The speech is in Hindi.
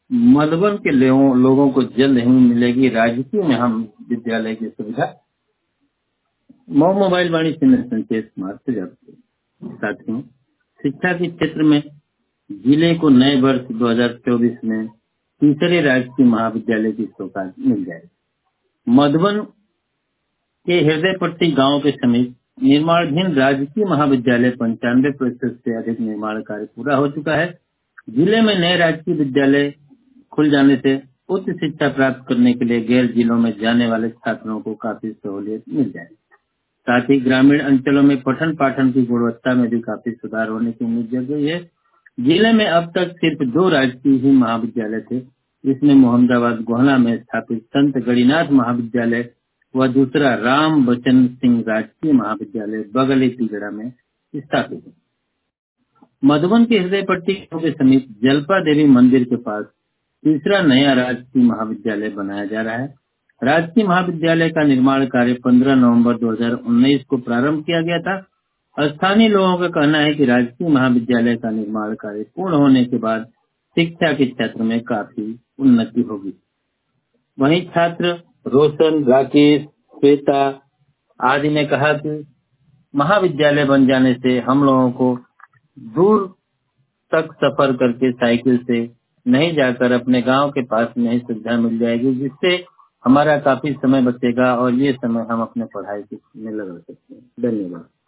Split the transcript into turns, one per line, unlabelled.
मधुबन के लोगों को जल्द ही मिलेगी राजकीय महाविद्यालय की सुविधा। मऊ मोबाइल वाणिज्य में संचय स्मार्ट से जाते। साथियों, शिक्षा के क्षेत्र में जिले को नए वर्ष 2024 में तीसरे राजकीय महाविद्यालय की सौगात मिल जाएगी। मधुबन के हृदयपट्टी गांव के समीप निर्माणाधीन राजकीय महाविद्यालय 95% से अधिक निर्माण कार्य पूरा हो चुका है। जिले में नए राजकीय विद्यालय खुल जाने से उच्च शिक्षा प्राप्त करने के लिए गैर जिलों में जाने वाले छात्रों को काफी सहूलियत मिल जाएगी। साथ ही ग्रामीण अंचलों में पठन पाठन की गुणवत्ता में भी काफी सुधार होने की उम्मीद जग गई है। जिले में अब तक सिर्फ 2 राजकीय ही महाविद्यालय थे, जिसमें मोहम्मदाबाद गोहना में स्थापित संत गणिनाथ महाविद्यालय व दूसरा राम बचन सिंह राजकीय महाविद्यालय बगली तिगड़ा में स्थापित है। मधुबन के हृदयपट्टी के समीप जलपा देवी मंदिर के पास तीसरा नया राजकीय महाविद्यालय बनाया जा रहा है। राजकीय महाविद्यालय का निर्माण कार्य 15 नवंबर 2019 को प्रारंभ किया गया था। स्थानीय लोगों का कहना है कि राजकीय महाविद्यालय का निर्माण कार्य पूर्ण होने के बाद शिक्षा के क्षेत्र में काफी उन्नति होगी। वहीं छात्र रोशन, राकेश, श्वेता आदि ने कहा कि महाविद्यालय बन जाने से हम लोगों को दूर तक सफर करके साइकिल से नहीं जाकर अपने गांव के पास में ही सुविधा मिल जाएगी, जिससे हमारा काफी समय बचेगा और ये समय हम अपने पढ़ाई में लगा सकते हैं। धन्यवाद।